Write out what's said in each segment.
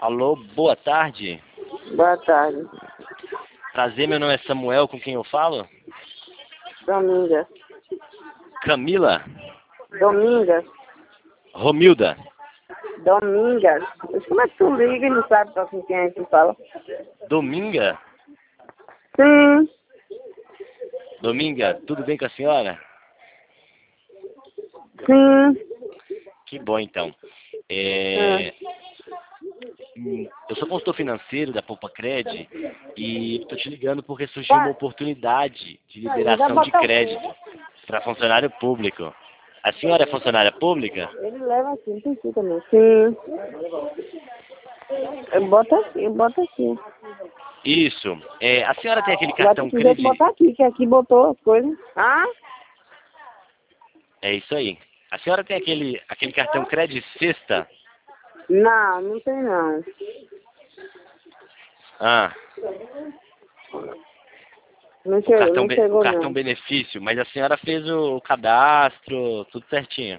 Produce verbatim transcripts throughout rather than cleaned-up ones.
Alô, boa tarde. Boa tarde. Prazer, meu nome é Samuel, com quem eu falo? Domingas. Camila? Domingas. Romilda? Domingas. Mas como é que tu liga e não sabe pra com quem é que fala? Dominga? Sim. Dominga, tudo bem com a senhora? Sim. Que bom, então. É... hum, Eu sou consultor financeiro da Poupa Cred e estou te ligando porque surgiu uma Vai. oportunidade de Vai liberação de botar o crédito para funcionário público. A senhora é funcionária pública? Ele leva assim, tem que também. Sim. Eu boto aqui, eu boto aqui. Isso. É, a senhora tem aquele Agora tu cartão quiser Cred? botar aqui, que aqui botou as coisas. Ah? É isso aí. A senhora tem aquele, aquele cartão Cred Sexta? Não, não tem não. Ah, Não o chegou, cartão, não be- o chegou cartão não. benefício, mas a senhora fez o cadastro, tudo certinho.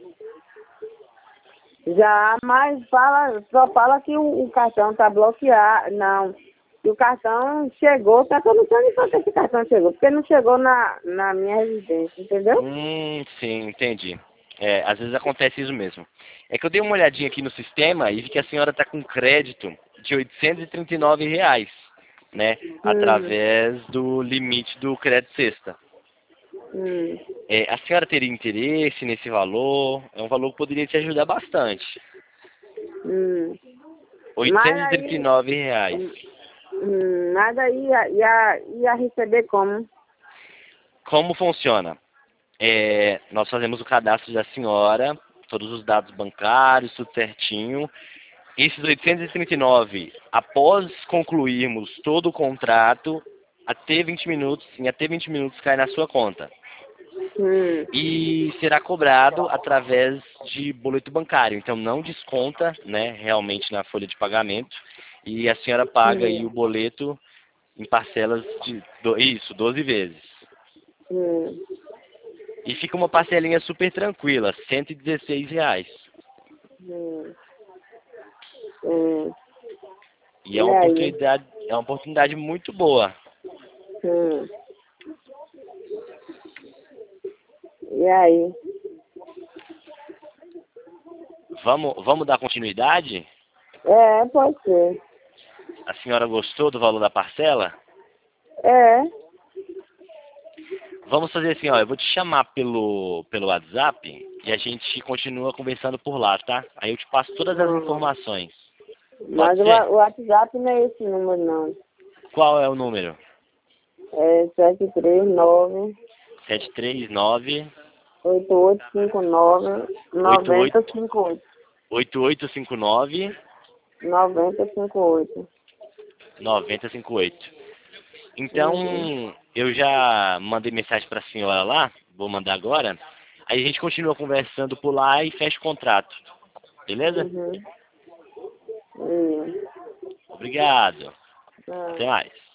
Já, mas fala, só fala que o, o cartão tá bloqueado. Não. Que o cartão chegou, tá que eu não sei nem por que esse cartão chegou, porque não chegou na, na minha residência, entendeu? Hum, sim, entendi. É, às vezes acontece isso mesmo. É que eu dei uma olhadinha aqui no sistema e vi que a senhora está com crédito de oitocentos e trinta e nove reais, né? Hum, Através do limite do crédito sexta. hum, É, a senhora teria interesse nesse valor? É um valor que poderia te ajudar bastante. hum. Mas oitocentos e trinta e aí, nove reais. hum, hum, mas aí ia, ia, ia receber como? Como funciona? É, nós fazemos o cadastro da senhora, todos os dados bancários, tudo certinho. Esses oitocentos e trinta e nove, após concluirmos todo o contrato, até vinte minutos, em até vinte minutos cai na sua conta. Hum, E será cobrado através de boleto bancário. Então não desconta, né, realmente na folha de pagamento. E a senhora paga aí o hum, boleto em parcelas de do- isso, doze vezes. hum, E fica uma parcelinha super tranquila, cento e dezesseis reais. hum, hum. E é E uma aí? oportunidade, é uma oportunidade muito boa. Hum. E aí? Vamos, vamos dar continuidade? É, pode ser. A senhora gostou do valor da parcela? É. Vamos fazer assim, ó, eu vou te chamar pelo, pelo WhatsApp e a gente continua conversando por lá, tá? Aí eu te passo todas as Hum. informações. Pode Mas o wa- ser? o WhatsApp não é esse número, não. Qual é o número? É sete três nove, sete três nove, oito oito cinco nove, oito oito, noventa cinco oito. oito oito cinco nove, noventa cinco oito. nove zero cinco oito. Uhum. Então, eu já mandei mensagem para a senhora lá, vou mandar agora. Aí a gente continua conversando por lá e fecha o contrato. Beleza? Uhum. Uhum. Obrigado. Ah. Até mais.